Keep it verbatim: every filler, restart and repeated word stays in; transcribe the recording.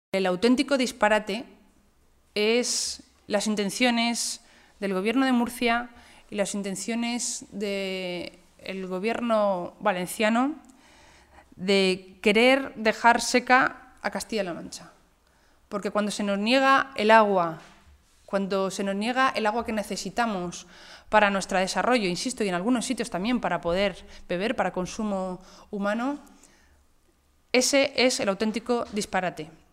El auténtico disparate es las intenciones del Gobierno de Murcia y las intenciones del Gobierno valenciano de querer dejar seca a Castilla-La Mancha. Porque cuando se nos niega el agua, cuando se nos niega el agua que necesitamos para nuestro desarrollo, insisto, y en algunos sitios también para poder beber, para consumo humano, ese es el auténtico disparate.